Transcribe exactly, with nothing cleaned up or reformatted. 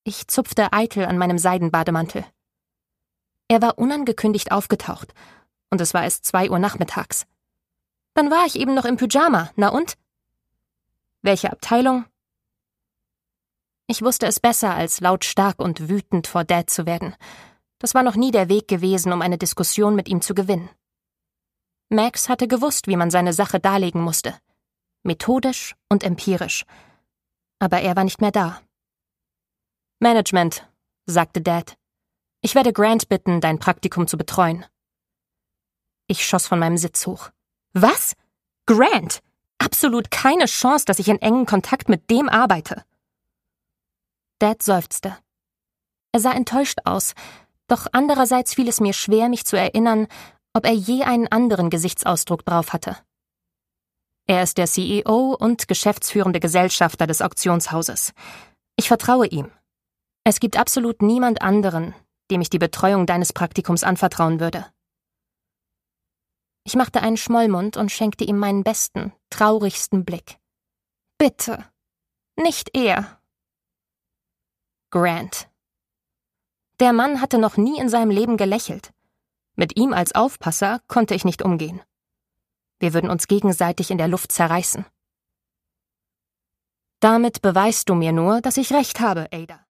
Ich zupfte eitel an meinem Seidenbademantel. Er war unangekündigt aufgetaucht, und es war erst zwei Uhr nachmittags. Dann war ich eben noch im Pyjama, na und? Welche Abteilung? Ich wusste es besser, als lautstark und wütend vor Dad zu werden. Das war noch nie der Weg gewesen, um eine Diskussion mit ihm zu gewinnen. Max hatte gewusst, wie man seine Sache darlegen musste. Methodisch und empirisch. Aber er war nicht mehr da. Management, sagte Dad. Ich werde Grant bitten, dein Praktikum zu betreuen. Ich schoss von meinem Sitz hoch. Was? Grant? Absolut keine Chance, dass ich in engen Kontakt mit dem arbeite. Dad seufzte. Er sah enttäuscht aus, doch andererseits fiel es mir schwer, mich zu erinnern, ob er je einen anderen Gesichtsausdruck drauf hatte. Er ist der C E O und geschäftsführende Gesellschafter des Auktionshauses. Ich vertraue ihm. Es gibt absolut niemand anderen, dem ich die Betreuung deines Praktikums anvertrauen würde. Ich machte einen Schmollmund und schenkte ihm meinen besten, traurigsten Blick. Bitte, nicht er. Grant. Der Mann hatte noch nie in seinem Leben gelächelt. Mit ihm als Aufpasser konnte ich nicht umgehen. Wir würden uns gegenseitig in der Luft zerreißen. Damit beweist du mir nur, dass ich recht habe, Ada.